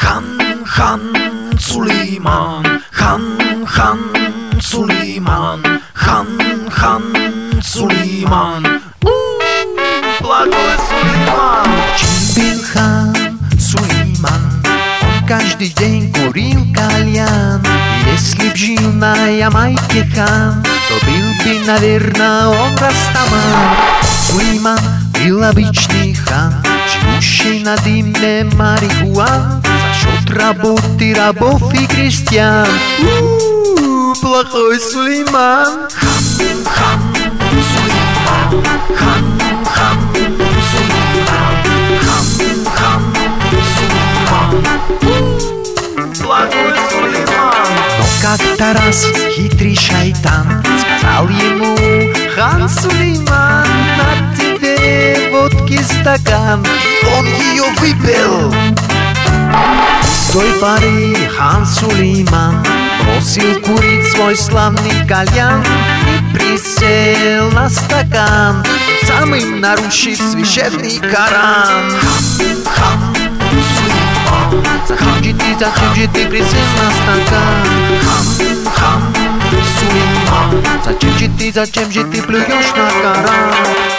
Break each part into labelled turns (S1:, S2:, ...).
S1: Хан Сулейман, хан Сулейман, хан Сулейман. Благой Сулейман.
S2: Чем был хан Сулейман? Он каждый день курил кальян. И если б жил на Ямайке хан, то был бы, наверное, он Растаман. Сулейман был обычный хан, живущий на дыме марихуан, за счет работы рабов и крестьян. Плохой Сулейман.
S1: Хан Сулейман, хан Сулейман, хан Сулейман. Благой Сулейман.
S2: Но как-то раз хитрый шайтан сказал ему: хан Сулейман, на тебе водки стакан.
S1: И он ее выпил.
S2: С той поры хан Сулейман бросил курить свой славный кальян и присел на стакан, самым нарушив священный Коран.
S1: Хан Сулейман.
S2: Зачем же ты присел на стакан?
S1: Хан Сулейман.
S2: Зачем же ты плюешь на Коран?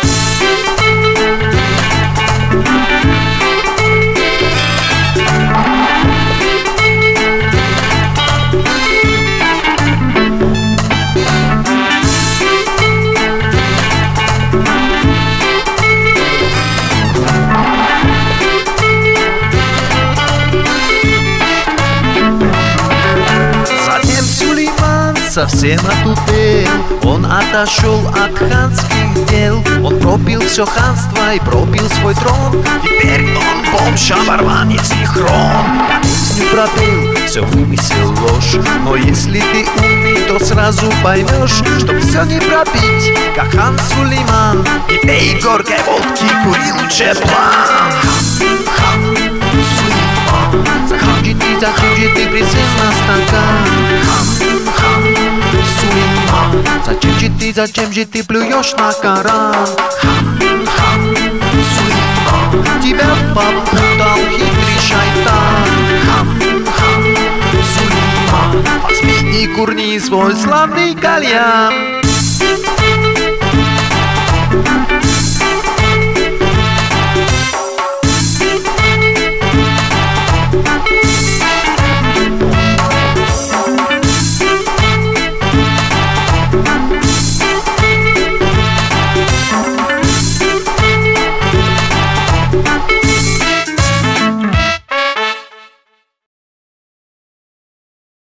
S2: Совсем отупел, он отошел от ханских дел. Он пропил все ханство и пропил свой трон.
S1: Теперь он бомж, оборванец и хром.
S2: Песню пропел, все вымысел, ложь. Но если ты умный, то сразу поймешь, что все не пропить, как хан Сулейман.
S1: И пей горькой водки, кури лучше план. Хан Сулейман.
S2: Зачем же ты присел на стакан?
S1: Хан Сулейман.
S2: Зачем же ты плюешь на Коран?
S1: Хан Сулейман.
S2: Тебя попутал хитрый шайтан.
S1: Хан Сулейман.
S2: Последний курни свой славный кальян.